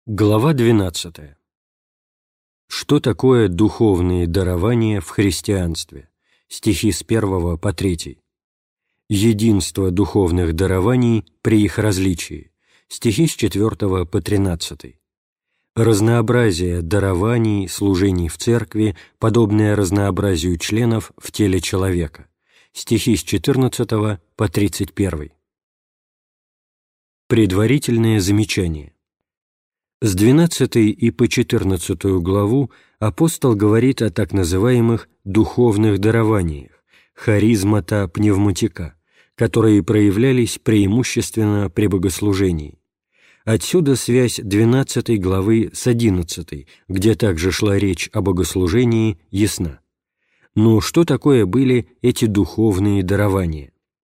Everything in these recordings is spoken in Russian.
Глава 12. Что такое духовные дарования в христианстве? Стихи с 1 по 3. Единство духовных дарований при их различии. Стихи с 4 по 13. Разнообразие дарований, служений в церкви, подобное разнообразию членов в теле человека. Стихи с 14 по 31. Предварительное замечание. С 12 и по 14 главу апостол говорит о так называемых духовных дарованиях, харизмата пневматика, которые проявлялись преимущественно при богослужении. Отсюда связь 12 главы с 11, где также шла речь о богослужении, ясна. Но что такое были эти духовные дарования?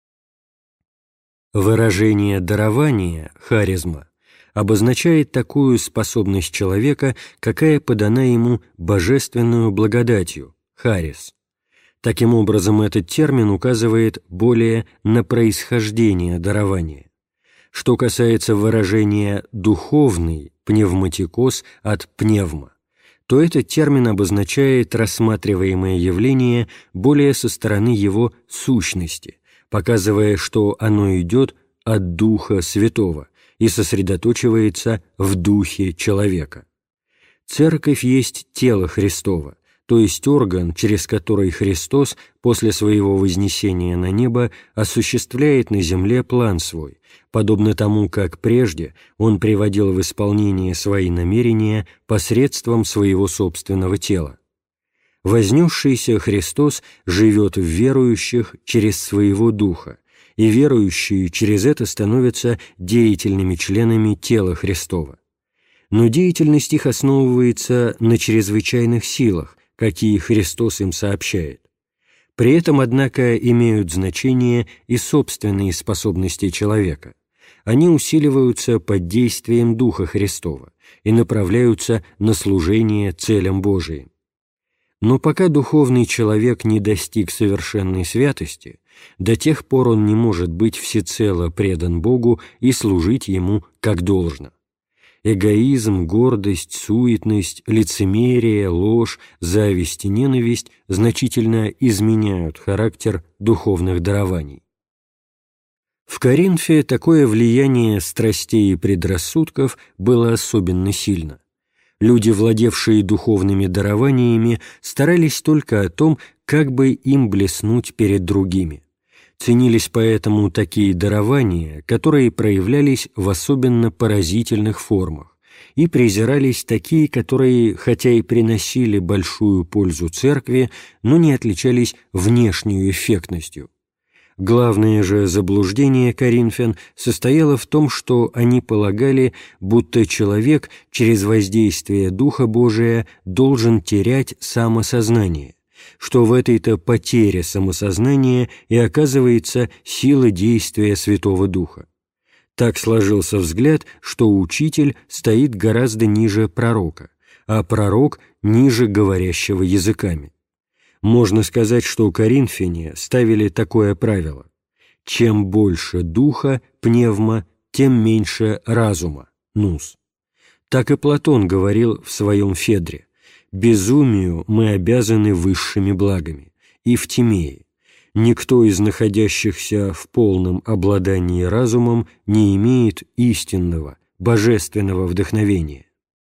Выражение дарования, харизма, обозначает такую способность человека, какая подана ему божественную благодатью, харис. Таким образом, этот термин указывает более на происхождение дарования. Что касается выражения «духовный», пневматикос от пневма, то этот термин обозначает рассматриваемое явление более со стороны его сущности, показывая, что оно идет от Духа Святого и сосредоточивается в Духе человека. Церковь есть тело Христово, то есть орган, через который Христос после своего вознесения на небо осуществляет на земле план свой, подобно тому, как прежде Он приводил в исполнение свои намерения посредством своего собственного тела. Вознесшийся Христос живет в верующих через своего Духа, и верующие через это становятся деятельными членами тела Христова. Но деятельность их основывается на чрезвычайных силах, какие Христос им сообщает. При этом, однако, имеют значение и собственные способности человека. Они усиливаются под действием Духа Христова и направляются на служение целям Божиим. Но пока духовный человек не достиг совершенной святости, до тех пор он не может быть всецело предан Богу и служить Ему как должно. Эгоизм, гордость, суетность, лицемерие, ложь, зависть и ненависть значительно изменяют характер духовных дарований. В Коринфе такое влияние страстей и предрассудков было особенно сильно. Люди, владевшие духовными дарованиями, старались только о том, как бы им блеснуть перед другими. Ценились поэтому такие дарования, которые проявлялись в особенно поразительных формах, и презирались такие, которые, хотя и приносили большую пользу церкви, но не отличались внешней эффектностью. Главное же заблуждение коринфян состояло в том, что они полагали, будто человек через воздействие Духа Божия должен терять самосознание, что в этой-то потере самосознания и оказывается сила действия Святого Духа. Так сложился взгляд, что учитель стоит гораздо ниже пророка, а пророк ниже говорящего языками. Можно сказать, что коринфяне ставили такое правило: чем больше духа, пневма, тем меньше разума, нус. Так и Платон говорил в своем Федре: «Безумию мы обязаны высшими благами», и в Тимее: «Никто из находящихся в полном обладании разумом не имеет истинного, божественного вдохновения».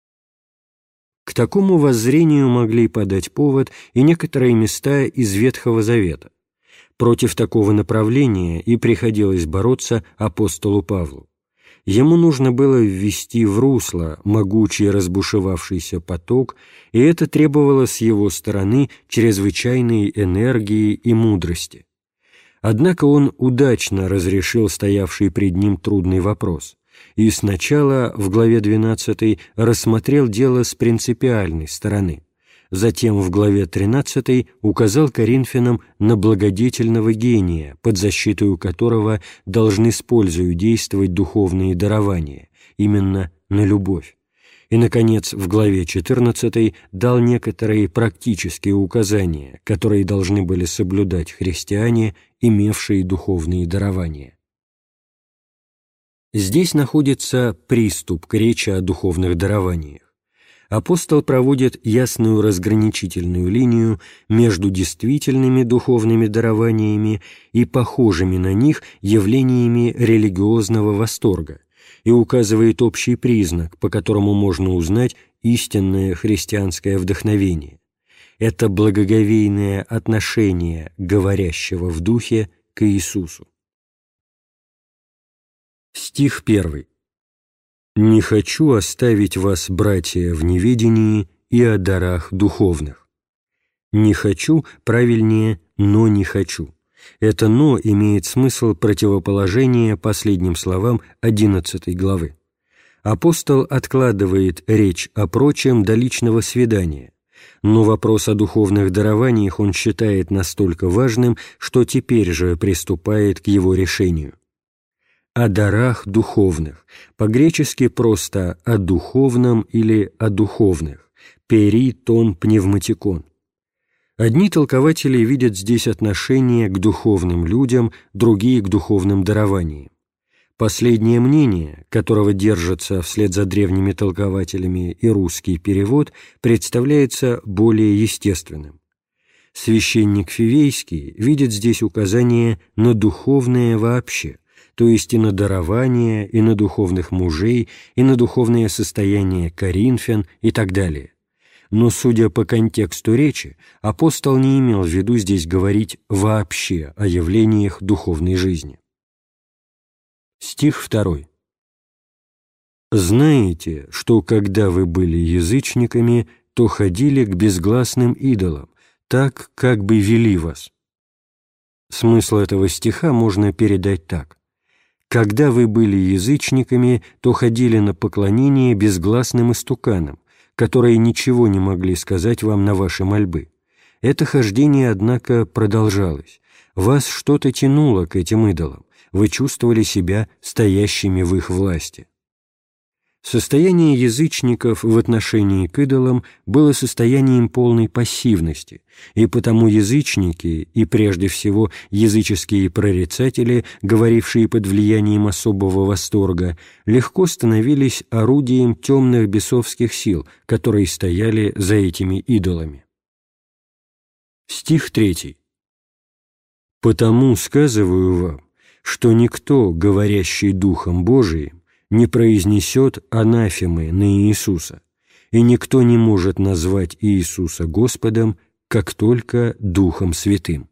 К такому воззрению могли подать повод и некоторые места из Ветхого Завета. Против такого направления и приходилось бороться апостолу Павлу. Ему нужно было ввести в русло могучий разбушевавшийся поток, и это требовало с его стороны чрезвычайной энергии и мудрости. Однако он удачно разрешил стоявший пред ним трудный вопрос, и сначала в главе 12 рассмотрел дело с принципиальной стороны, затем в главе 13 указал коринфянам на благодетельного гения, под защитой которого должны с пользою действовать духовные дарования, именно на любовь, и, наконец, в главе 14 дал некоторые практические указания, которые должны были соблюдать христиане, имевшие духовные дарования. Здесь находится приступ к речи о духовных дарованиях. Апостол проводит ясную разграничительную линию между действительными духовными дарованиями и похожими на них явлениями религиозного восторга и указывает общий признак, по которому можно узнать истинное христианское вдохновение. Это благоговейное отношение говорящего в духе к Иисусу. Стих 1. «Не хочу оставить вас, братья, в неведении и о дарах духовных». «Не хочу» правильнее «но не хочу». Это «но» имеет смысл противоположения последним словам 11 главы. Апостол откладывает речь о прочем до личного свидания, но вопрос о духовных дарованиях он считает настолько важным, что теперь же приступает к его решению. О дарах духовных, по-гречески просто «о духовном» или «о духовных», «пери тон пневматикон». Одни толкователи видят здесь отношение к духовным людям, другие — к духовным дарованиям. Последнее мнение, которого держится вслед за древними толкователями и русский перевод, представляется более естественным. Священник Фивейский видит здесь указание на духовное вообще, то есть и на дарование, и на духовных мужей, и на духовное состояние коринфян и так далее. Но, судя по контексту речи, апостол не имел в виду здесь говорить вообще о явлениях духовной жизни. Стих 2. «Знаете, что, когда вы были язычниками, то ходили к безгласным идолам, так, как бы вели вас». Смысл этого стиха можно передать так. «Когда вы были язычниками, то ходили на поклонение безгласным истуканам, которые ничего не могли сказать вам на ваши мольбы. Это хождение, однако, продолжалось. Вас что-то тянуло к этим идолам, вы чувствовали себя стоящими в их власти». Состояние язычников в отношении к идолам было состоянием полной пассивности, и потому язычники, и прежде всего языческие прорицатели, говорившие под влиянием особого восторга, легко становились орудием темных бесовских сил, которые стояли за этими идолами. Стих 3. «Потому сказываю вам, что никто, говорящий Духом Божиим, не произнесет анафемы на Иисуса, и никто не может назвать Иисуса Господом, как только Духом Святым».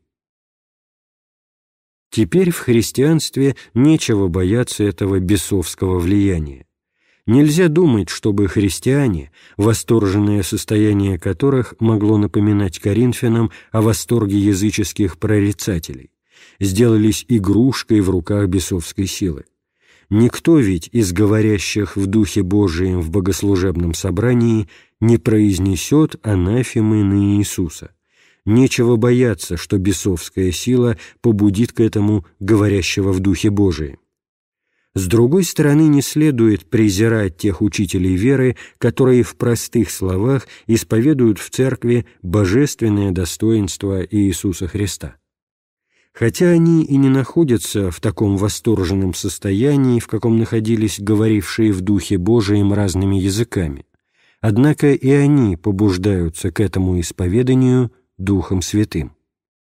Теперь в христианстве нечего бояться этого бесовского влияния. Нельзя думать, чтобы христиане, восторженное состояние которых могло напоминать коринфянам о восторге языческих прорицателей, сделались игрушкой в руках бесовской силы. Никто ведь из говорящих в Духе Божием в богослужебном собрании не произнесет анафемы на Иисуса. Нечего бояться, что бесовская сила побудит к этому говорящего в Духе Божием. С другой стороны, не следует презирать тех учителей веры, которые в простых словах исповедуют в церкви божественное достоинство Иисуса Христа. Хотя они и не находятся в таком восторженном состоянии, в каком находились говорившие в Духе Божием разными языками, однако и они побуждаются к этому исповеданию Духом Святым.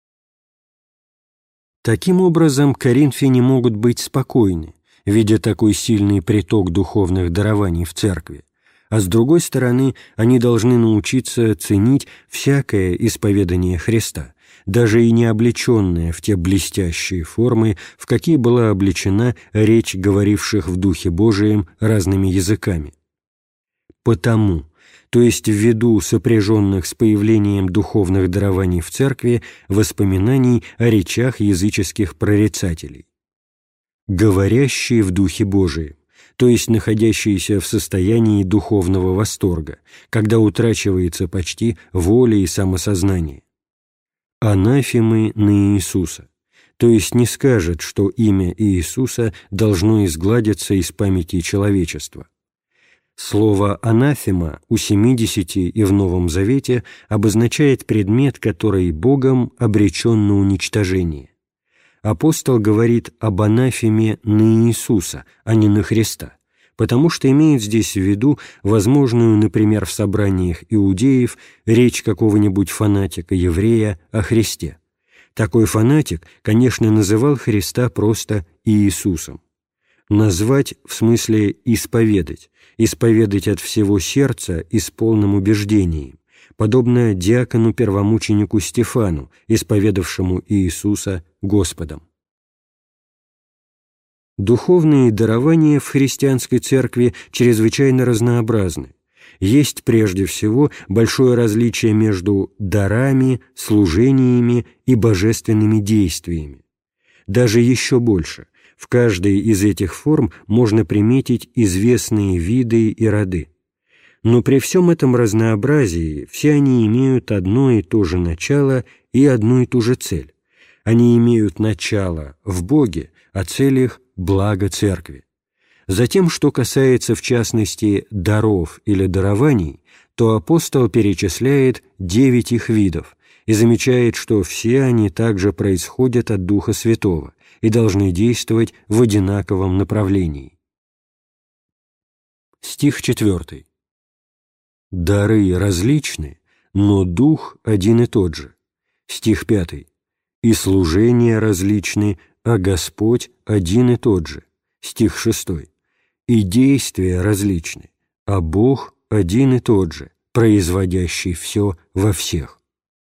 Таким образом, коринфяне могут быть спокойны, видя такой сильный приток духовных дарований в церкви, а с другой стороны, они должны научиться ценить всякое исповедание Христа, даже и не облеченная в те блестящие формы, в какие была облечена речь говоривших в Духе Божием разными языками. Потому, то есть ввиду сопряженных с появлением духовных дарований в церкви воспоминаний о речах языческих прорицателей. Говорящие в Духе Божием, то есть находящиеся в состоянии духовного восторга, когда утрачивается почти воля и самосознание. Анафемы на Иисуса, то есть не скажет, что имя Иисуса должно изгладиться из памяти человечества. Слово «анафема» у 70 и в Новом Завете обозначает предмет, который Богом обречен на уничтожение. Апостол говорит об анафеме на Иисуса, а не на Христа, потому что имеет здесь в виду возможную, например, в собраниях иудеев, речь какого-нибудь фанатика-еврея о Христе. Такой фанатик, конечно, называл Христа просто Иисусом. Назвать в смысле исповедать от всего сердца и с полным убеждением, подобно диакону-первомученику Стефану, исповедавшему Иисуса Господом. Духовные дарования в христианской церкви чрезвычайно разнообразны. Есть прежде всего большое различие между дарами, служениями и божественными действиями. Даже еще больше. В каждой из этих форм можно приметить известные виды и роды. Но при всем этом разнообразии все они имеют одно и то же начало и одну и ту же цель. Они имеют начало в Боге, а цель их – благо Церкви. Затем, что касается в частности даров или дарований, то апостол перечисляет 9 их видов и замечает, что все они также происходят от Духа Святого и должны действовать в одинаковом направлении. Стих 4. «Дары различны, но Дух один и тот же». Стих 5. «И служения различны, а Господь один и тот же». Стих 6. «И действия различны, а Бог один и тот же, производящий все во всех».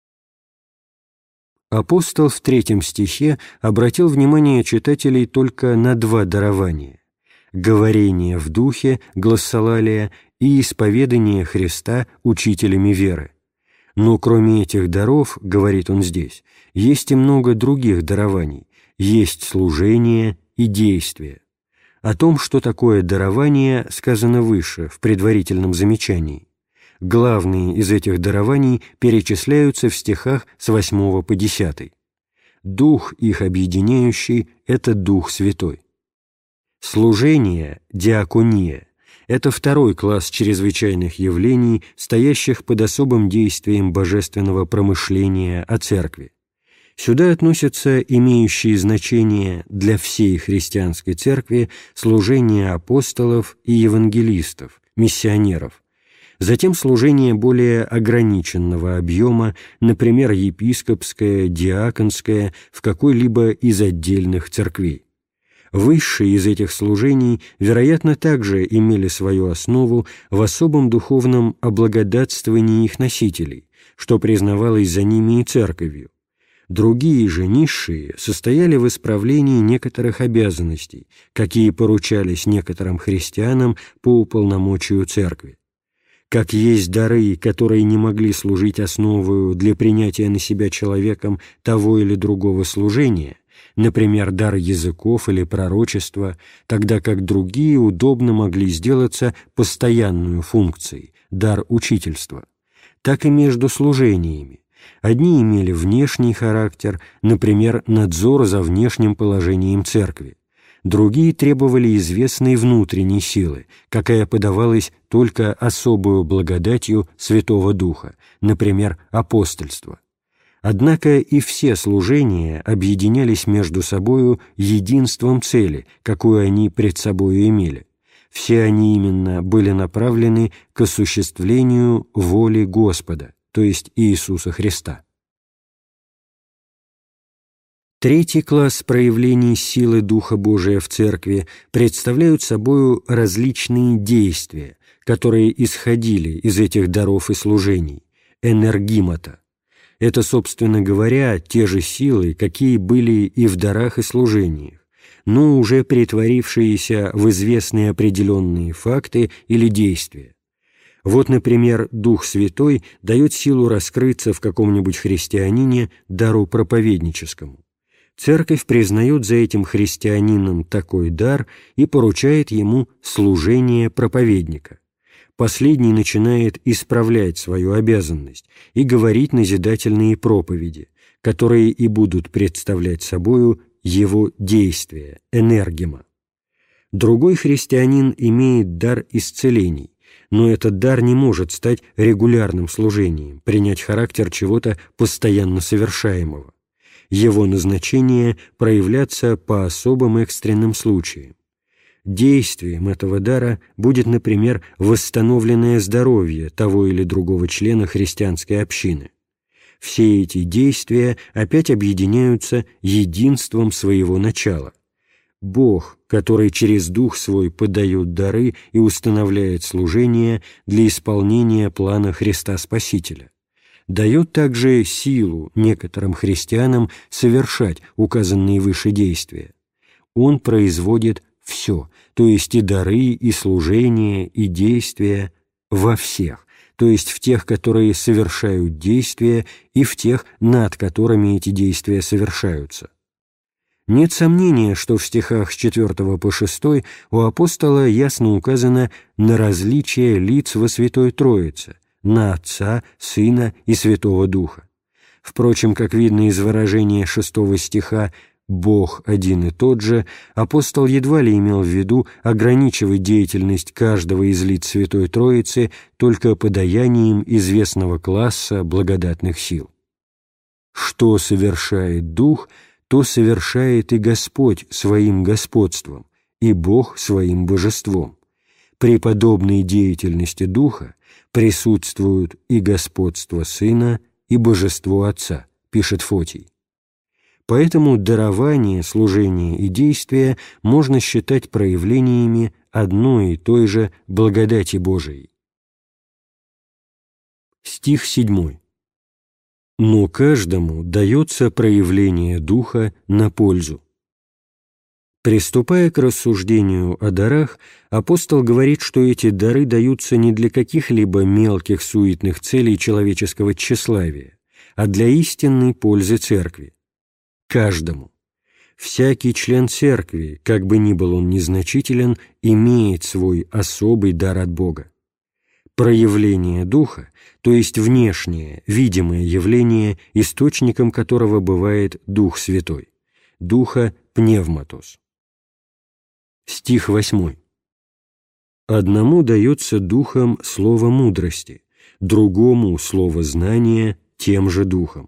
Апостол в 3 стихе обратил внимание читателей только на 2 дарования – говорение в духе, глоссолалия, и исповедание Христа учителями веры. Но кроме этих даров, говорит он здесь, есть и много других дарований, есть служение и действие. О том, что такое дарование, сказано выше, в предварительном замечании. Главные из этих дарований перечисляются в стихах с 8 по 10. Дух их объединяющий – это Дух Святой. Служение, диакония – это второй класс чрезвычайных явлений, стоящих под особым действием божественного промышления о Церкви. Сюда относятся имеющие значение для всей христианской церкви служение апостолов и евангелистов, миссионеров, затем служение более ограниченного объема, например, епископское, диаконское, в какой-либо из отдельных церквей. Высшие из этих служений, вероятно, также имели свою основу в особом духовном облагодатствовании их носителей, что признавалось за ними и церковью. Другие же, низшие, состояли в исправлении некоторых обязанностей, какие поручались некоторым христианам по уполномочию церкви. Как есть дары, которые не могли служить основою для принятия на себя человеком того или другого служения, например, дар языков или пророчества, тогда как другие удобно могли сделаться постоянную функцией, дар учительства, так и между служениями. Одни имели внешний характер, например, надзор за внешним положением церкви. Другие требовали известной внутренней силы, какая подавалась только особую благодатью Святого Духа, например, апостольство. Однако и все служения объединялись между собою единством цели, какую они пред собою имели. Все они именно были направлены к осуществлению воли Господа, то есть Иисуса Христа. Третий класс проявлений силы Духа Божия в Церкви представляют собою различные действия, которые исходили из этих даров и служений, энергимата. Это, собственно говоря, те же силы, какие были и в дарах и служениях, но уже претворившиеся в известные определенные факты или действия. Вот, например, Дух Святой дает силу раскрыться в каком-нибудь христианине дару проповедническому. Церковь признает за этим христианином такой дар и поручает ему служение проповедника. Последний начинает исправлять свою обязанность и говорить назидательные проповеди, которые и будут представлять собою его действия, энергима. Другой христианин имеет дар исцелений, но этот дар не может стать регулярным служением, принять характер чего-то постоянно совершаемого. Его назначение – проявляться по особым экстренным случаям. Действием этого дара будет, например, восстановленное здоровье того или другого члена христианской общины. Все эти действия опять объединяются единством своего начала. Бог, который через Дух Свой подает дары и устанавливает служение для исполнения плана Христа Спасителя, дает также силу некоторым христианам совершать указанные выше действия. Он производит все, то есть и дары, и служения, и действия во всех, то есть в тех, которые совершают действия, и в тех, над которыми эти действия совершаются. Нет сомнения, что в стихах с 4 по 6 у апостола ясно указано на различие лиц во Святой Троице, на Отца, Сына и Святого Духа. Впрочем, как видно из выражения 6 стиха «Бог один и тот же», апостол едва ли имел в виду ограничивать деятельность каждого из лиц Святой Троицы только подаянием известного класса благодатных сил. Что совершает Дух, то совершает и Господь своим господством, и Бог своим божеством. При подобной деятельности Духа присутствуют и господство Сына, и божество Отца, пишет Фотий. Поэтому дарование, служение и действие можно считать проявлениями одной и той же благодати Божией. Стих 7. «Но каждому дается проявление Духа на пользу». Приступая к рассуждению о дарах, апостол говорит, что эти дары даются не для каких-либо мелких суетных целей человеческого тщеславия, а для истинной пользы Церкви. Каждому. Всякий член Церкви, как бы ни был он незначителен, имеет свой особый дар от Бога. Проявление Духа, то есть внешнее, видимое явление, источником которого бывает Дух Святой, Духа пневматос. Стих 8. «Одному дается Духом слово мудрости, другому слово знания тем же Духом».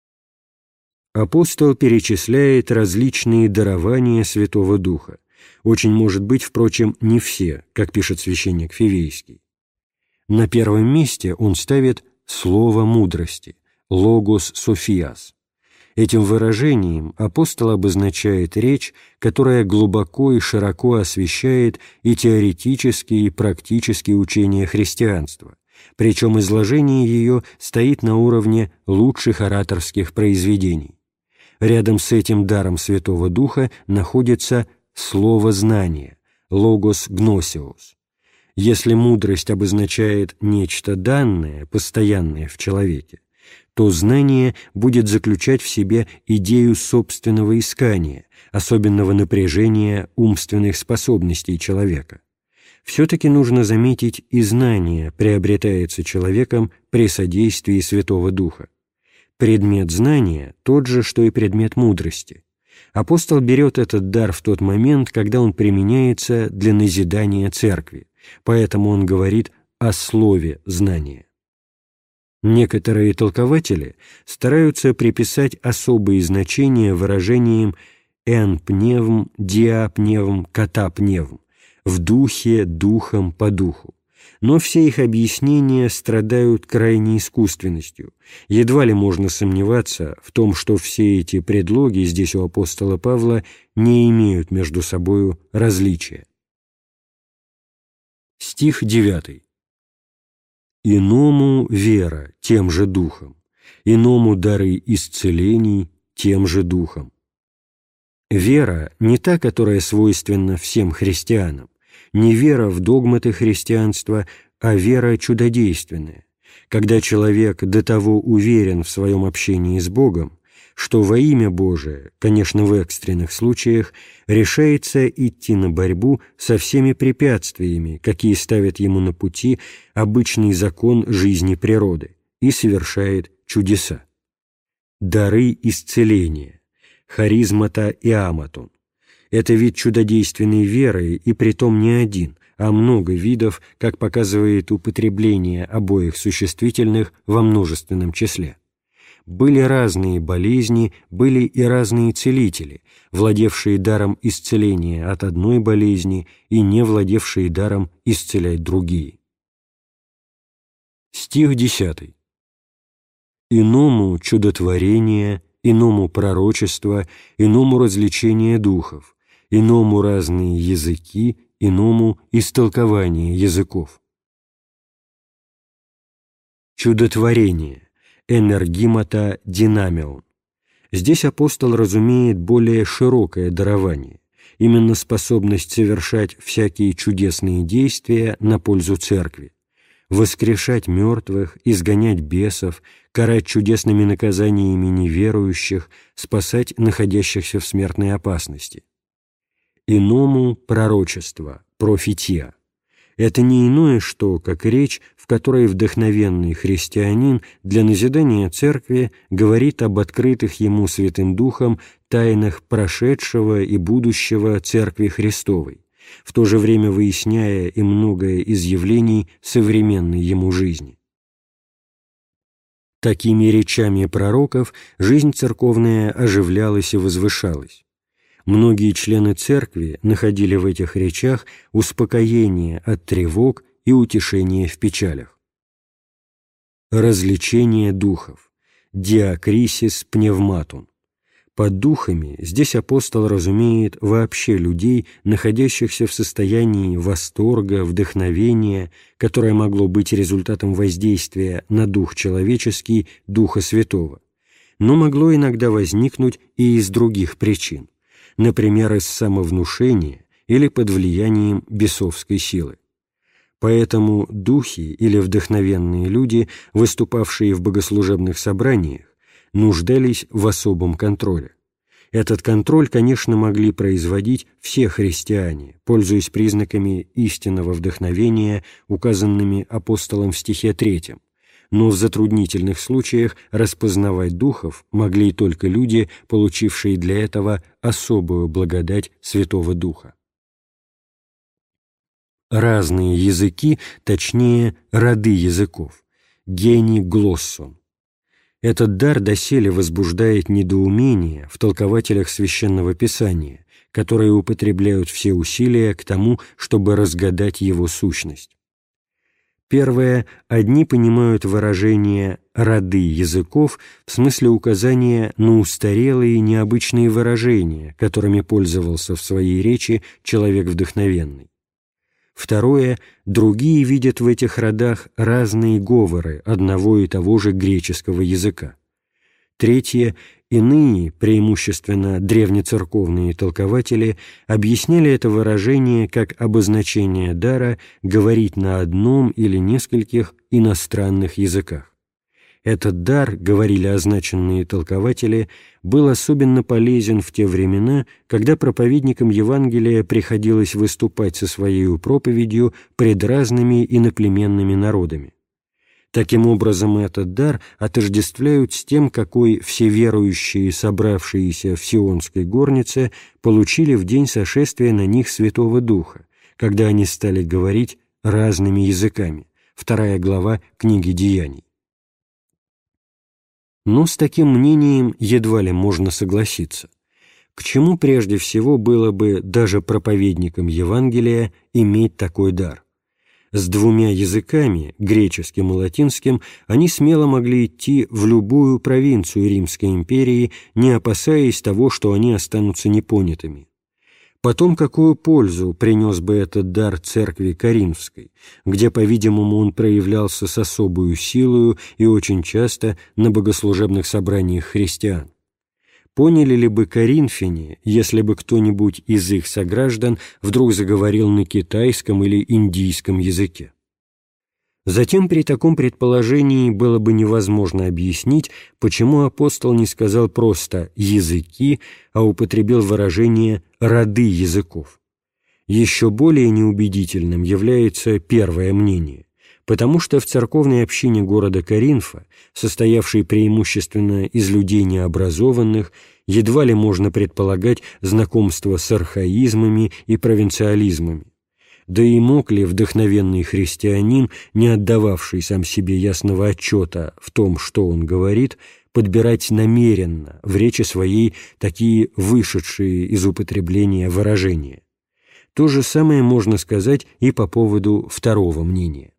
Апостол перечисляет различные дарования Святого Духа. Очень может быть, впрочем, не все, как пишет священник Фивейский. На первом месте он ставит слово мудрости, логос софиас. Этим выражением апостол обозначает речь, которая глубоко и широко освещает и теоретические, и практические учения христианства, причем изложение ее стоит на уровне лучших ораторских произведений. Рядом с этим даром Святого Духа находится слово знания, логос гносиос. Если мудрость обозначает нечто данное, постоянное в человеке, то знание будет заключать в себе идею собственного искания, особенного напряжения умственных способностей человека. Все-таки нужно заметить, и знание приобретается человеком при содействии Святого Духа. Предмет знания тот же, что и предмет мудрости. Апостол берет этот дар в тот момент, когда он применяется для назидания Церкви, поэтому он говорит о слове знания. Некоторые толкователи стараются приписать особые значения выражениям «эн пневм», «диа пневм», «ката пневм», «в духе», «духом», «по духу». Но все их объяснения страдают крайней искусственностью. Едва ли можно сомневаться в том, что все эти предлоги здесь у апостола Павла не имеют между собою различия. Стих 9. «Иному вера тем же духом, иному дары исцелений тем же духом». Вера не та, которая свойственна всем христианам, не вера в догматы христианства, а вера чудодейственная, когда человек до того уверен в своем общении с Богом, что во имя Божие, конечно, в экстренных случаях, решается идти на борьбу со всеми препятствиями, какие ставят ему на пути обычный закон жизни природы, и совершает чудеса. Дары исцеления, харизмата и аматон. Это вид чудодейственной веры, и притом не один, а много видов, как показывает употребление обоих существительных во множественном числе. были разные болезни, были и разные целители, владевшие даром исцеления от одной болезни и не владевшие даром исцелять другие. Стих 10. «Иному чудотворение, иному пророчество, иному развлечение духов, иному разные языки, иному истолкование языков». Чудотворение, энергимата динамион. Здесь апостол разумеет более широкое дарование, именно способность совершать всякие чудесные действия на пользу Церкви, воскрешать мертвых, изгонять бесов, карать чудесными наказаниями неверующих, спасать находящихся в смертной опасности. Иному пророчество, профетия. Это не иное что, как речь, в которой вдохновенный христианин для назидания Церкви говорит об открытых ему Святым Духом тайнах прошедшего и будущего Церкви Христовой, в то же время выясняя и многое из явлений современной ему жизни. Такими речами пророков жизнь церковная оживлялась и возвышалась. Многие члены Церкви находили в этих речах успокоение от тревог и утешение в печалях. Развлечение духов. Диакрисис пневматум. Под духами здесь апостол разумеет вообще людей, находящихся в состоянии восторга, вдохновения, которое могло быть результатом воздействия на дух человеческий Духа Святого, но могло иногда возникнуть и из других причин, например, из самовнушения или под влиянием бесовской силы. Поэтому духи или вдохновенные люди, выступавшие в богослужебных собраниях, нуждались в особом контроле. Этот контроль, конечно, могли производить все христиане, пользуясь признаками истинного вдохновения, указанными апостолом в стихе 3, но в затруднительных случаях распознавать духов могли только люди, получившие для этого особую благодать Святого Духа. Разные языки, точнее, роды языков, гений глоссон. Этот дар доселе возбуждает недоумение в толкователях Священного Писания, которые употребляют все усилия к тому, чтобы разгадать его сущность. Первое. Одни понимают выражение «роды языков» в смысле указания на устарелые необычные выражения, которыми пользовался в своей речи человек вдохновенный. Второе. Другие видят в этих родах разные говоры одного и того же греческого языка. Третье. Иные, преимущественно древнецерковные толкователи, объясняли это выражение как обозначение дара говорить на одном или нескольких иностранных языках. Этот дар, говорили означенные толкователи, был особенно полезен в те времена, когда проповедникам Евангелия приходилось выступать со своей проповедью пред разными иноплеменными народами. Таким образом, этот дар отождествляют с тем, какой все верующие, собравшиеся в Сионской горнице, получили в день сошествия на них Святого Духа, когда они стали говорить разными языками. 2 глава книги Деяний. Но с таким мнением едва ли можно согласиться. К чему прежде всего было бы даже проповедникам Евангелия иметь такой дар? С 2 языками, греческим и латинским, они смело могли идти в любую провинцию Римской империи, не опасаясь того, что они останутся непонятыми. Потом, какую пользу принес бы этот дар церкви Коринфской, где, по-видимому, он проявлялся с особую силою и очень часто на богослужебных собраниях христиан? Поняли ли бы коринфяне, если бы кто-нибудь из их сограждан вдруг заговорил на китайском или индийском языке? Затем при таком предположении было бы невозможно объяснить, почему апостол не сказал просто «языки», а употребил выражение «роды языков». Еще более неубедительным является первое мнение, потому что в церковной общине города Коринфа, состоявшей преимущественно из людей необразованных, едва ли можно предполагать знакомство с архаизмами и провинциализмами. Да и мог ли вдохновенный христианин, не отдававший сам себе ясного отчета в том, что он говорит, подбирать намеренно в речи своей такие вышедшие из употребления выражения. То же самое можно сказать и по поводу второго мнения.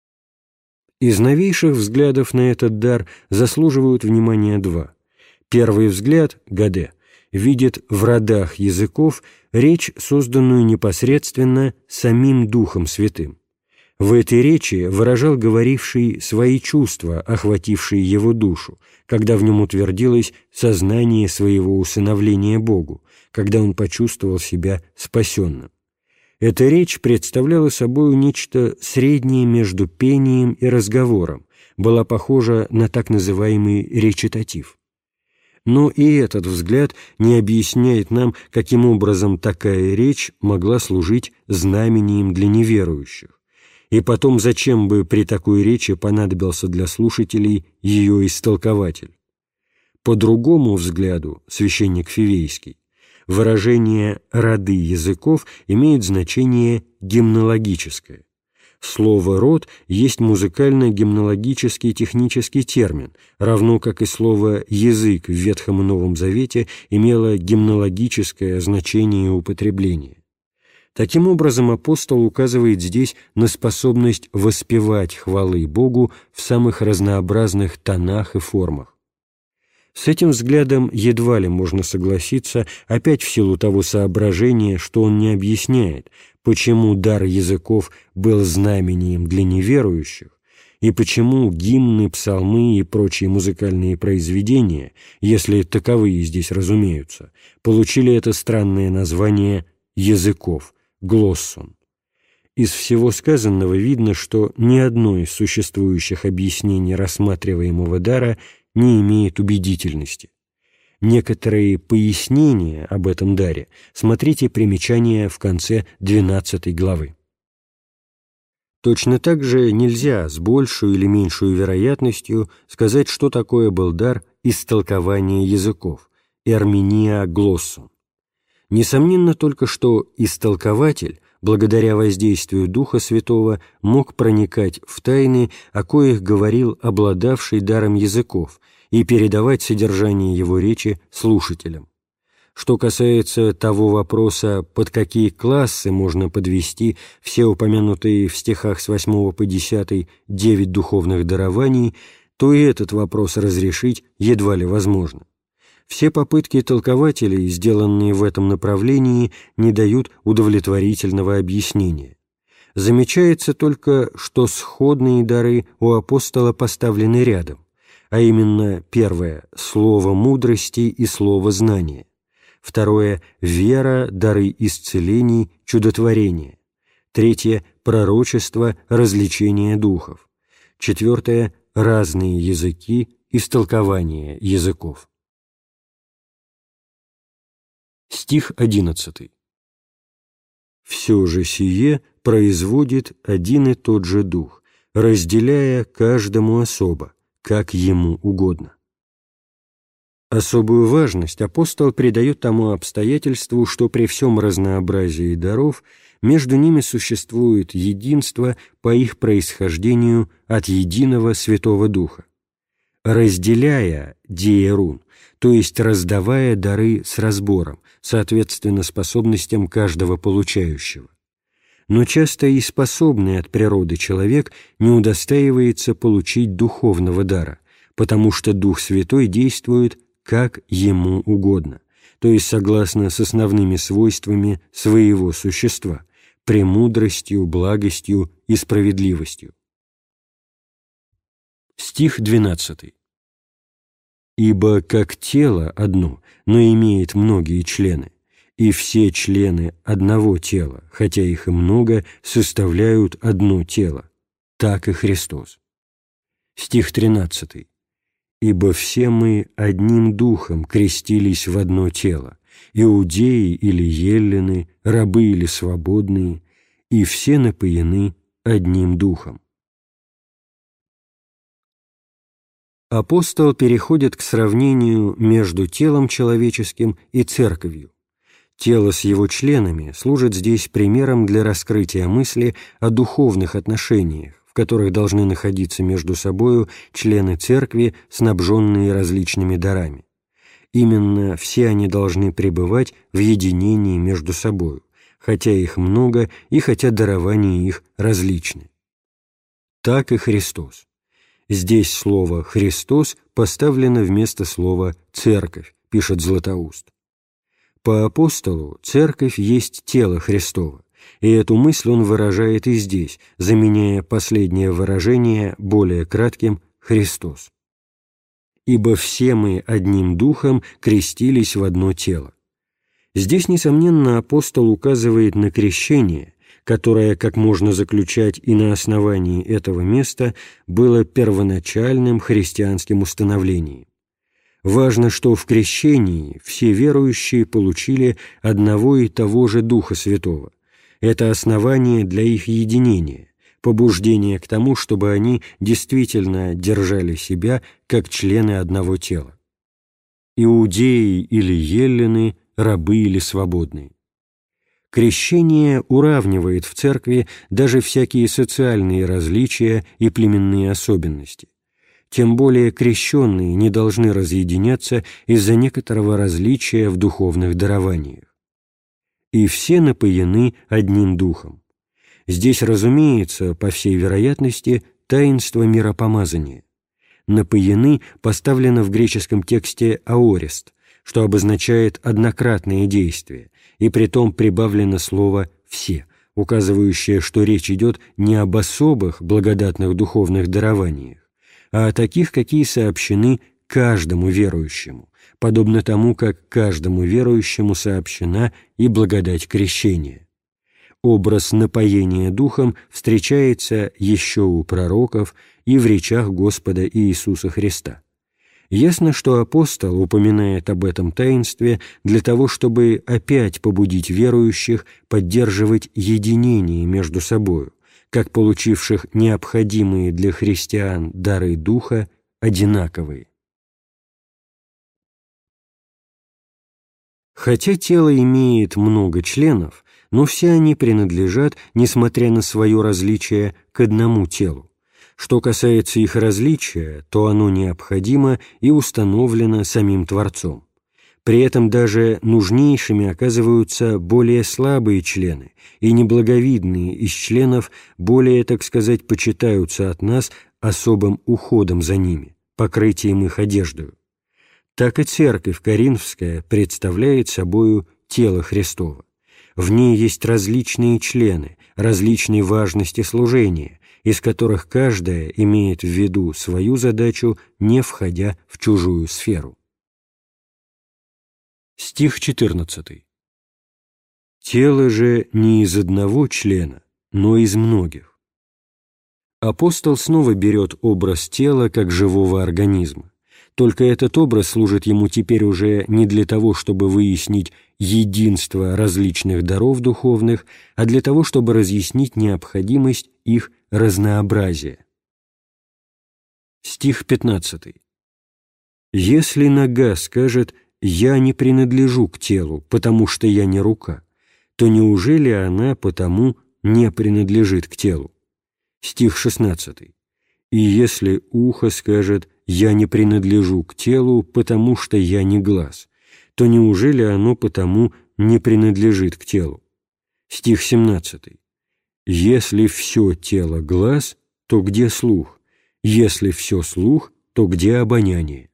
Из новейших взглядов на этот дар заслуживают внимания два. Первый взгляд, Гаде, видит в родах языков речь, созданную непосредственно самим Духом Святым. В этой речи выражал говоривший свои чувства, охватившие его душу, когда в нем утвердилось сознание своего усыновления Богу, когда он почувствовал себя спасенным. Эта речь представляла собой нечто среднее между пением и разговором, была похожа на так называемый речитатив. Но и этот взгляд не объясняет нам, каким образом такая речь могла служить знамением для неверующих. И потом, зачем бы при такой речи понадобился для слушателей ее истолкователь? По другому взгляду, священник Фивейский, выражение «роды языков» имеет значение гимнологическое. Слово «род» есть музыкально-гимнологический технический термин, равно как и слово «язык» в Ветхом и Новом Завете имело гимнологическое значение и употребление. Таким образом, апостол указывает здесь на способность воспевать хвалы Богу в самых разнообразных тонах и формах. С этим взглядом едва ли можно согласиться, опять в силу того соображения, что он не объясняет, почему дар языков был знамением для неверующих, и почему гимны, псалмы и прочие музыкальные произведения, если таковые здесь разумеются, получили это странное название языков, глоссон. Из всего сказанного видно, что ни одно из существующих объяснений рассматриваемого дара не имеет убедительности. Некоторые пояснения об этом даре смотрите примечания в конце 12 главы. Точно так же нельзя с большей или меньшей вероятностью сказать, что такое был дар истолкования языков, эрминия глоссум. Несомненно только, что истолкователь, благодаря воздействию Духа Святого, мог проникать в тайны, о коих говорил обладавший даром языков, и передавать содержание его речи слушателям. Что касается того вопроса, под какие классы можно подвести все упомянутые в стихах с 8 по 10 9 духовных дарований, то и этот вопрос разрешить едва ли возможно. Все попытки толкователей, сделанные в этом направлении, не дают удовлетворительного объяснения. Замечается только, что сходные дары у апостола поставлены рядом, а именно первое – слово мудрости и слово знания, второе – вера, дары исцелений, чудотворения, третье – пророчество, развлечение духов, четвертое – разные языки, истолкование языков. Стих 11. «Все же сие производит один и тот же Дух, разделяя каждому особо, как ему угодно». Особую важность апостол придает тому обстоятельству, что при всем разнообразии даров между ними существует единство по их происхождению от единого Святого Духа. Разделяя диерун, то есть раздавая дары с разбором, соответственно способностям каждого получающего. Но часто и способный от природы человек не удостаивается получить духовного дара, потому что Дух Святой действует как ему угодно, то есть согласно с основными свойствами своего существа, премудростью, благостью и справедливостью. Стих 12. «Ибо как тело одно, но имеет многие члены, и все члены одного тела, хотя их и много, составляют одно тело, так и Христос». Стих 13. «Ибо все мы одним духом крестились в одно тело, иудеи или еллины, рабы или свободные, и все напоены одним духом». Апостол переходит к сравнению между телом человеческим и церковью. Тело с его членами служит здесь примером для раскрытия мысли о духовных отношениях, в которых должны находиться между собою члены церкви, снабженные различными дарами. Именно все они должны пребывать в единении между собою, хотя их много и хотя дарования их различны. Так и Христос. Здесь слово «Христос» поставлено вместо слова «церковь», пишет Златоуст. По апостолу церковь есть тело Христово, и эту мысль он выражает и здесь, заменяя последнее выражение более кратким «Христос». «Ибо все мы одним духом крестились в одно тело». Здесь, несомненно, апостол указывает на крещение, которое, как можно заключать и на основании этого места, было первоначальным христианским установлением. Важно, что в крещении все верующие получили одного и того же Духа Святого. Это основание для их единения, побуждение к тому, чтобы они действительно держали себя как члены одного тела. Иудеи или еллины, рабы или свободные. Крещение уравнивает в церкви даже всякие социальные различия и племенные особенности. Тем более крещенные не должны разъединяться из-за некоторого различия в духовных дарованиях. И все напоены одним духом. Здесь, разумеется, по всей вероятности, таинство миропомазания. Напоены поставлено в греческом тексте «аорист», что обозначает однократное действие, и притом прибавлено слово «все», указывающее, что речь идет не об особых благодатных духовных дарованиях, а о таких, какие сообщены каждому верующему, подобно тому, как каждому верующему сообщена и благодать крещения. Образ напоения Духом встречается еще у пророков и в речах Господа Иисуса Христа. Ясно, что апостол упоминает об этом таинстве для того, чтобы опять побудить верующих поддерживать единение между собою, как получивших необходимые для христиан дары Духа одинаковые. Хотя тело имеет много членов, но все они принадлежат, несмотря на свое различие, к одному телу. Что касается их различия, то оно необходимо и установлено самим Творцом. При этом даже нужнейшими оказываются более слабые члены, и неблаговидные из членов более, так сказать, почитаются от нас особым уходом за ними, покрытием их одеждою. Так и церковь Коринфская представляет собою тело Христово. В ней есть различные члены, различной важности служения, из которых каждая имеет в виду свою задачу, не входя в чужую сферу. Стих 14. «Тело же не из одного члена, но из многих». Апостол снова берет образ тела как живого организма. Только этот образ служит ему теперь уже не для того, чтобы выяснить единство различных даров духовных, а для того, чтобы разъяснить необходимость их разнообразия. Стих 15. «Если нога скажет: «Я не принадлежу к телу, потому что я не рука», то неужели она потому не принадлежит к телу?» Стих 16. «И если ухо скажет: «Я не принадлежу к телу, потому что я не глаз», то неужели оно потому не принадлежит к телу?» Стих 17. «Если все тело глаз, то где слух? Если все слух, то где обоняние?»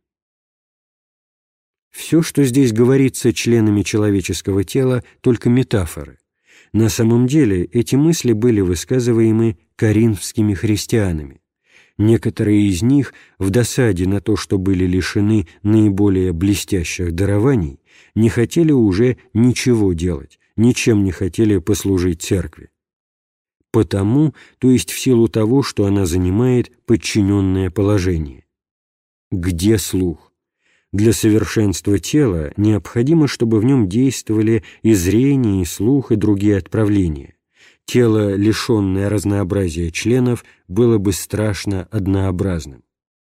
Все, что здесь говорится членами человеческого тела, только метафоры. На самом деле эти мысли были высказываемы коринфскими христианами. Некоторые из них, в досаде на то, что были лишены наиболее блестящих дарований, не хотели уже ничего делать, ничем не хотели послужить церкви. Потому, то есть в силу того, что она занимает подчиненное положение. Где слух? Для совершенства тела необходимо, чтобы в нем действовали и зрение, и слух, и другие отправления. Тело, лишенное разнообразия членов, было бы страшно однообразным.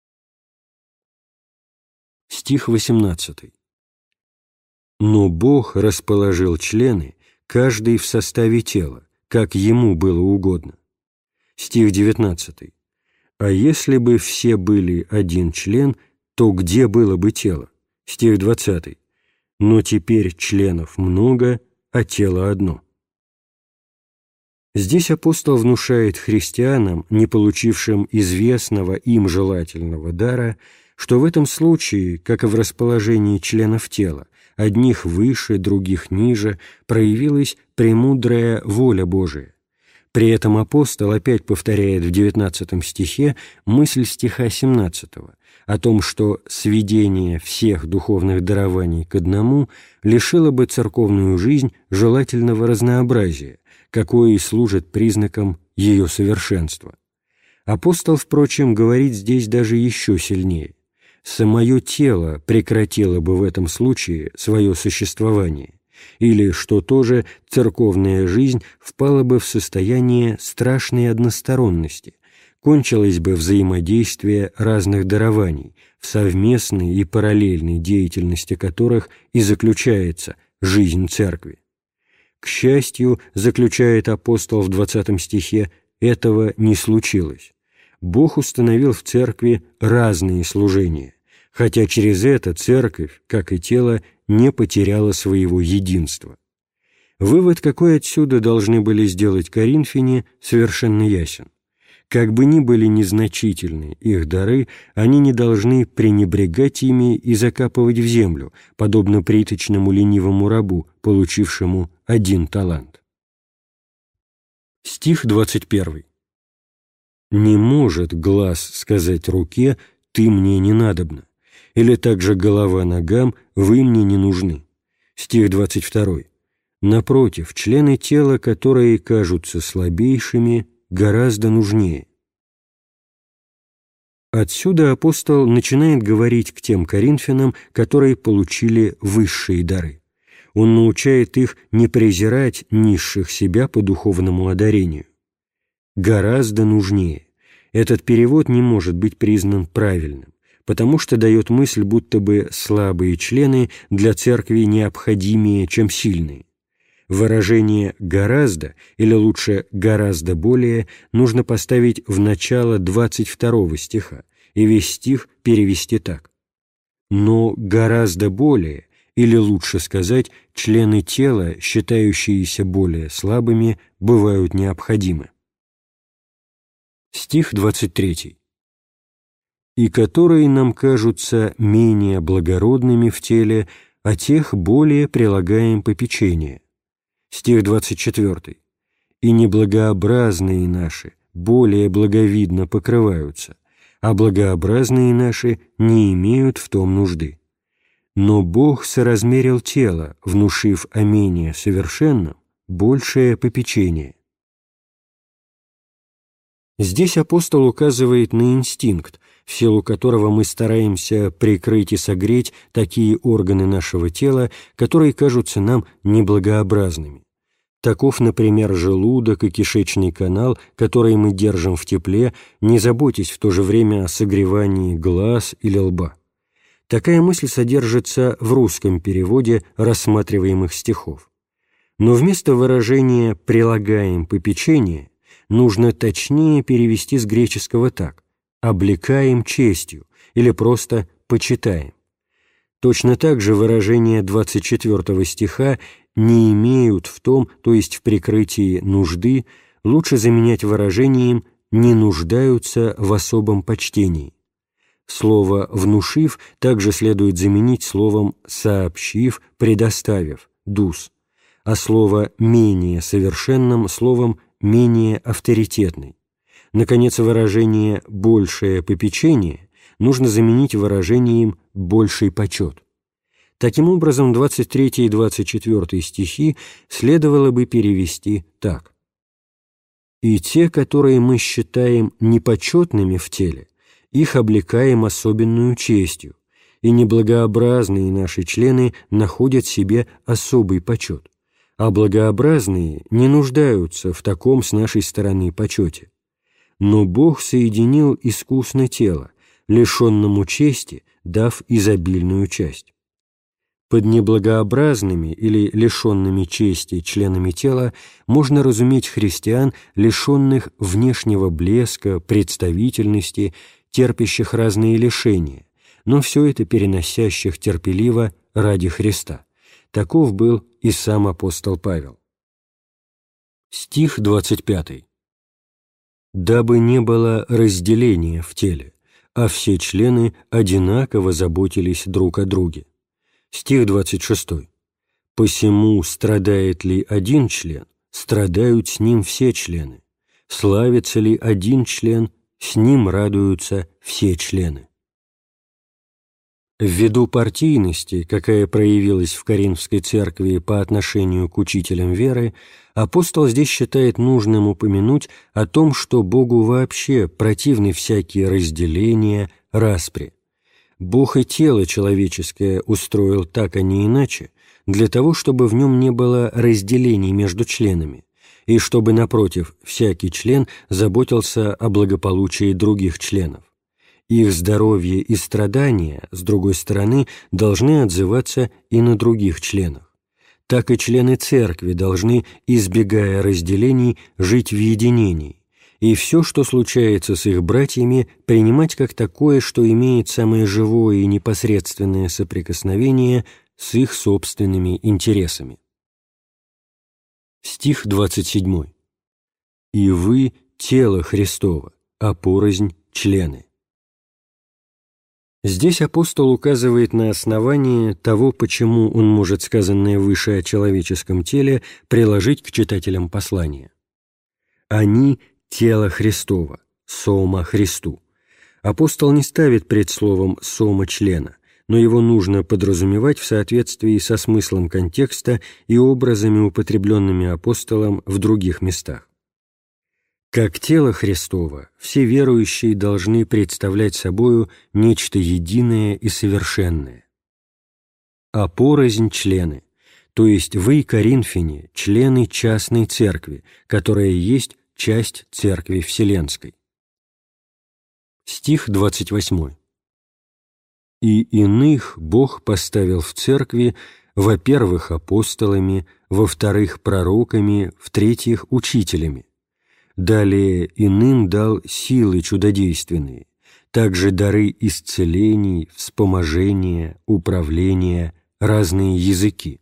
Стих 18. «Но Бог расположил члены, каждый в составе тела, как Ему было угодно. Стих 19. «А если бы все были один член, то где было бы тело?» Стих 20. «Но теперь членов много, а тело одно». Здесь апостол внушает христианам, не получившим известного им желательного дара, что в этом случае, как и в расположении членов тела, одних выше, других ниже, проявилась премудрая воля Божия. При этом апостол опять повторяет в 19 стихе мысль стиха 17 о том, что сведение всех духовных дарований к одному лишило бы церковную жизнь желательного разнообразия, какое и служит признаком ее совершенства. Апостол, впрочем, говорит здесь даже еще сильнее. Самое тело прекратило бы в этом случае свое существование, или, что тоже, церковная жизнь впала бы в состояние страшной односторонности, кончилось бы взаимодействие разных дарований, в совместной и параллельной деятельности которых и заключается жизнь Церкви. К счастью, заключает апостол в 20 стихе, этого не случилось. Бог установил в Церкви разные служения, хотя через это Церковь, как и тело, не потеряла своего единства. Вывод, какой отсюда должны были сделать коринфяне, совершенно ясен. Как бы ни были незначительны их дары, они не должны пренебрегать ими и закапывать в землю, подобно приточному ленивому рабу, получившему 1 талант. Стих 21. «Не может глаз сказать руке: ты мне не надобна, или также голова ногам: вы мне не нужны». Стих 22. «Напротив, члены тела, которые кажутся слабейшими, гораздо нужнее». Отсюда апостол начинает говорить к тем коринфянам, которые получили высшие дары. Он научает их не презирать низших себя по духовному одарению. «Гораздо нужнее». Этот перевод не может быть признан правильным, потому что дает мысль, будто бы слабые члены для церкви необходимее, чем сильные. Выражение «гораздо», или лучше «гораздо более», нужно поставить в начало 22 стиха и весь стих перевести так. «Но гораздо более», или лучше сказать, члены тела, считающиеся более слабыми, бывают необходимы. Стих 23. «И которые нам кажутся менее благородными в теле, а тех более прилагаем попечение». Стих 24. «И неблагообразные наши более благовидно покрываются, а благообразные наши не имеют в том нужды. Но Бог соразмерил тело, внушив о менее совершенном большее попечение». Здесь апостол указывает на инстинкт, в силу которого мы стараемся прикрыть и согреть такие органы нашего тела, которые кажутся нам неблагообразными. Таков, например, желудок и кишечный канал, которые мы держим в тепле, не заботясь в то же время о согревании глаз или лба. Такая мысль содержится в русском переводе рассматриваемых стихов. Но вместо выражения «прилагаем попечение» нужно точнее перевести с греческого так: «облекаем честью» или просто «почитаем». Точно так же выражение 24 стиха «не имеют в том», то есть в прикрытии нужды, лучше заменять выражением «не нуждаются в особом почтении». Слово «внушив» также следует заменить словом «сообщив», «предоставив», «дус», а слово «менее совершенным» словом «менее авторитетный». Наконец, выражение «большее попечение» нужно заменить выражением «больший почет». Таким образом, 23 и 24 стихи следовало бы перевести так: «И те, которые мы считаем непочетными в теле, их облекаем особенную честью, и неблагообразные наши члены находят себе особый почет, а благообразные не нуждаются в таком с нашей стороны почете. Но Бог соединил искусно тело, лишенному чести, дав изобильную часть». Под неблагообразными или лишенными чести членами тела можно разуметь христиан, лишенных внешнего блеска, представительности, терпящих разные лишения, но все это переносящих терпеливо ради Христа. Таков был и сам апостол Павел. Стих 25. «Дабы не было разделения в теле, а все члены одинаково заботились друг о друге». Стих 26. «Посему страдает ли один член, страдают с ним все члены. Славится ли один член, с ним радуются все члены». Ввиду партийности, какая проявилась в Коринфской церкви по отношению к учителям веры, апостол здесь считает нужным упомянуть о том, что Богу вообще противны всякие разделения, распри. Бог и тело человеческое устроил так, а не иначе, для того, чтобы в нем не было разделений между членами, и чтобы, напротив, всякий член заботился о благополучии других членов. Их здоровье и страдания, с другой стороны, должны отзываться и на других членах. Так и члены церкви должны, избегая разделений, жить в единении, и все, что случается с их братьями, принимать как такое, что имеет самое живое и непосредственное соприкосновение с их собственными интересами. Стих 27. «И вы – тело Христово, а порознь – члены». Здесь апостол указывает на основание того, почему он может сказанное выше о человеческом теле приложить к читателям послания. «Они – тело Христово, сома Христу». Апостол не ставит пред словом «сома члена», но его нужно подразумевать в соответствии со смыслом контекста и образами, употребленными апостолом в других местах. Как тело Христово, все верующие должны представлять собою нечто единое и совершенное. А порознь члены, то есть вы, коринфяне, члены частной церкви, которая есть часть Церкви Вселенской. Стих 28. «И иных Бог поставил в церкви, во-первых, апостолами, во-вторых, пророками, в-третьих, учителями. Далее иным дал силы чудодейственные, также дары исцелений, вспоможения, управления, разные языки».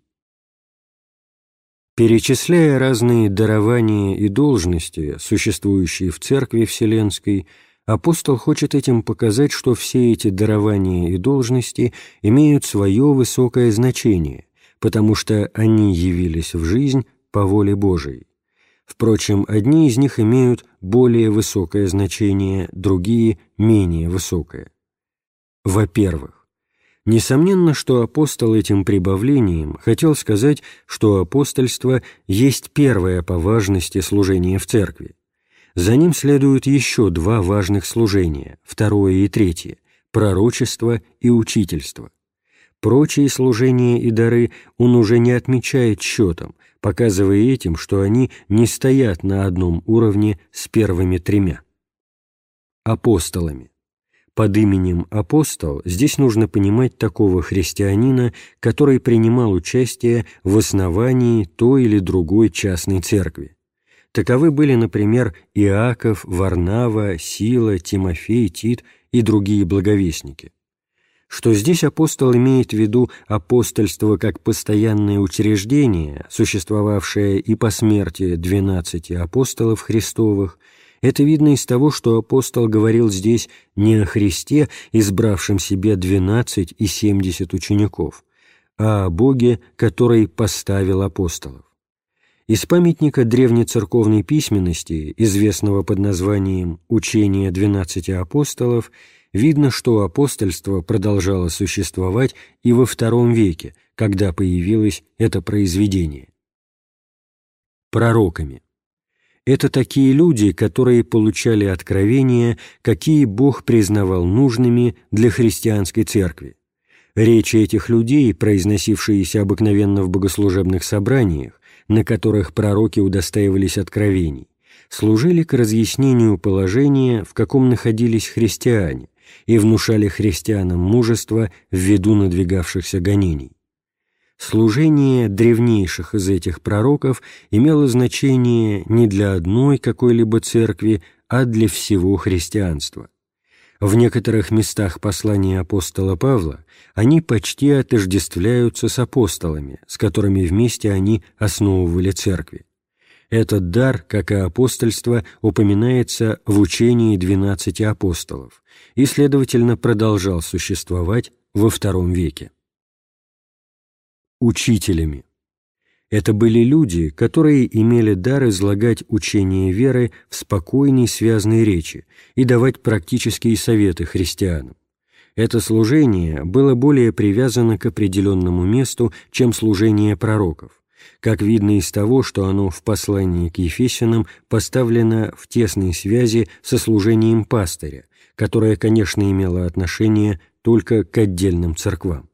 Перечисляя разные дарования и должности, существующие в Церкви Вселенской, апостол хочет этим показать, что все эти дарования и должности имеют свое высокое значение, потому что они явились в жизнь по воле Божией. Впрочем, одни из них имеют более высокое значение, другие – менее высокое. Во-первых, несомненно, что апостол этим прибавлением хотел сказать, что апостольство есть первое по важности служение в церкви. За ним следуют еще два важных служения, второе и третье – пророчество и учительство. Прочие служения и дары он уже не отмечает счетом, показывая этим, что они не стоят на одном уровне с первыми тремя. Апостолами. Под именем апостол здесь нужно понимать такого христианина, который принимал участие в основании той или другой частной церкви. Таковы были, например, Иаков, Варнава, Сила, Тимофей, Тит и другие благовестники. Что здесь апостол имеет в виду апостольство как постоянное учреждение, существовавшее и по смерти 12 апостолов Христовых, это видно из того, что апостол говорил здесь не о Христе, избравшем себе 12 и 70 учеников, а о Боге, который поставил апостолов. Из памятника древнецерковной письменности, известного под названием «Учение 12 апостолов», видно, что апостольство продолжало существовать и во II веке, когда появилось это произведение. Пророками. Это такие люди, которые получали откровения, какие Бог признавал нужными для христианской церкви. Речи этих людей, произносившиеся обыкновенно в богослужебных собраниях, на которых пророки удостаивались откровений, служили к разъяснению положения, в каком находились христиане, и внушали христианам мужество ввиду надвигавшихся гонений. Служение древнейших из этих пророков имело значение не для одной какой-либо церкви, а для всего христианства. В некоторых местах послания апостола Павла они почти отождествляются с апостолами, с которыми вместе они основывали церкви. Этот дар, как и апостольство, упоминается в учении 12 апостолов и, следовательно, продолжал существовать во II веке. Учителями. Это были люди, которые имели дар излагать учение веры в спокойной связной речи и давать практические советы христианам. Это служение было более привязано к определенному месту, чем служение пророков, как видно из того, что оно в послании к Ефесянам поставлено в тесной связи со служением пастыря, которое, конечно, имело отношение только к отдельным церквам.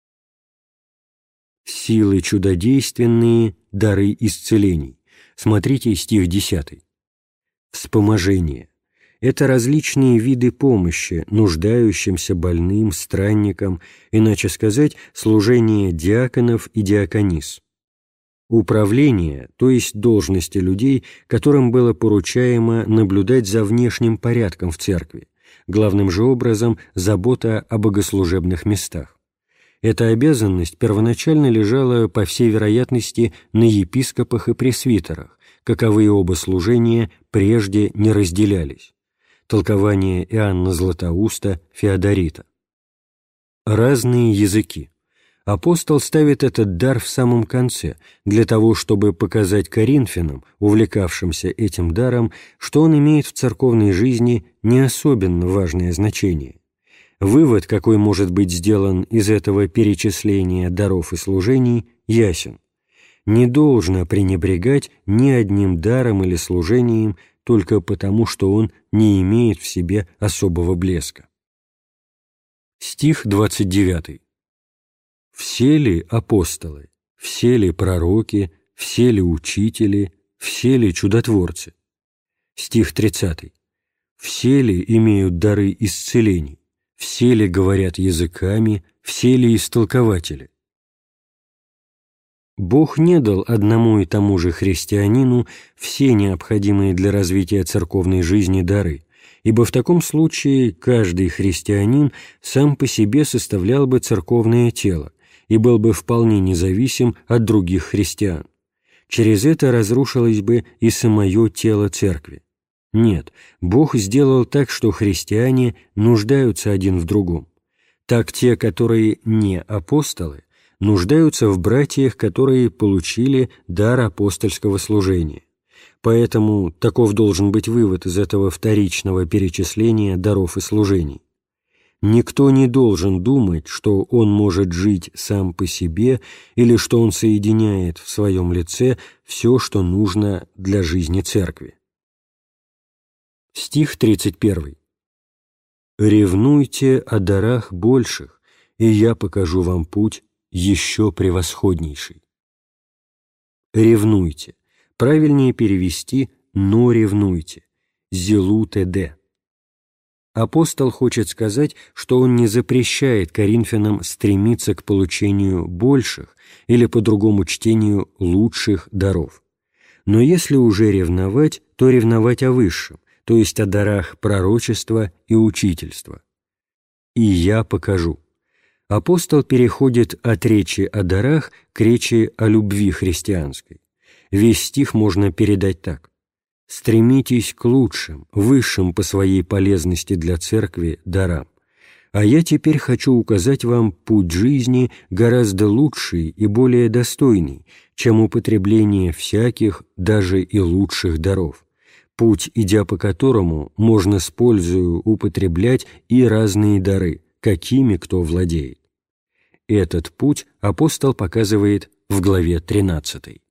Силы чудодейственные, дары исцелений. Смотрите стих 10. Вспоможение. Это различные виды помощи нуждающимся, больным, странникам, иначе сказать, служение диаконов и диаконис. Управление, то есть должности людей, которым было поручаемо наблюдать за внешним порядком в церкви, главным же образом забота о богослужебных местах. Эта обязанность первоначально лежала, по всей вероятности, на епископах и пресвитерах, каковые оба служения прежде не разделялись. Толкование Иоанна Златоуста, Феодорита. Разные языки. Апостол ставит этот дар в самом конце, для того, чтобы показать коринфянам, увлекавшимся этим даром, что он имеет в церковной жизни не особенно важное значение. Вывод, какой может быть сделан из этого перечисления даров и служений, ясен. Не должно пренебрегать ни одним даром или служением только потому, что он не имеет в себе особого блеска. Стих 29. «Все ли апостолы, все ли пророки, все ли учители, все ли чудотворцы?» Стих 30. «Все ли имеют дары исцелений? Все ли говорят языками, все ли истолкователи?» Бог не дал одному и тому же христианину все необходимые для развития церковной жизни дары, ибо в таком случае каждый христианин сам по себе составлял бы церковное тело и был бы вполне независим от других христиан. Через это разрушилось бы и самое тело церкви. Нет, Бог сделал так, что христиане нуждаются один в другом. Так те, которые не апостолы, нуждаются в братьях, которые получили дар апостольского служения. Поэтому таков должен быть вывод из этого вторичного перечисления даров и служений. Никто не должен думать, что он может жить сам по себе или что он соединяет в своем лице все, что нужно для жизни церкви. Стих 31. «Ревнуйте о дарах больших, и я покажу вам путь еще превосходнейший». Ревнуйте. Правильнее перевести «но ревнуйте». Зелуте-де. Апостол хочет сказать, что он не запрещает коринфянам стремиться к получению больших или, по другому чтению, лучших даров. Но если уже ревновать, то ревновать о высшем, то есть о дарах пророчества и учительства. «И я покажу». Апостол переходит от речи о дарах к речи о любви христианской. Весь стих можно передать так. «Стремитесь к лучшим, высшим по своей полезности для церкви дарам. А я теперь хочу указать вам путь жизни гораздо лучший и более достойный, чем употребление всяких, даже и лучших даров. Путь, идя по которому можно с пользою употреблять и разные дары, какими кто владеет». Этот путь апостол показывает в главе 13.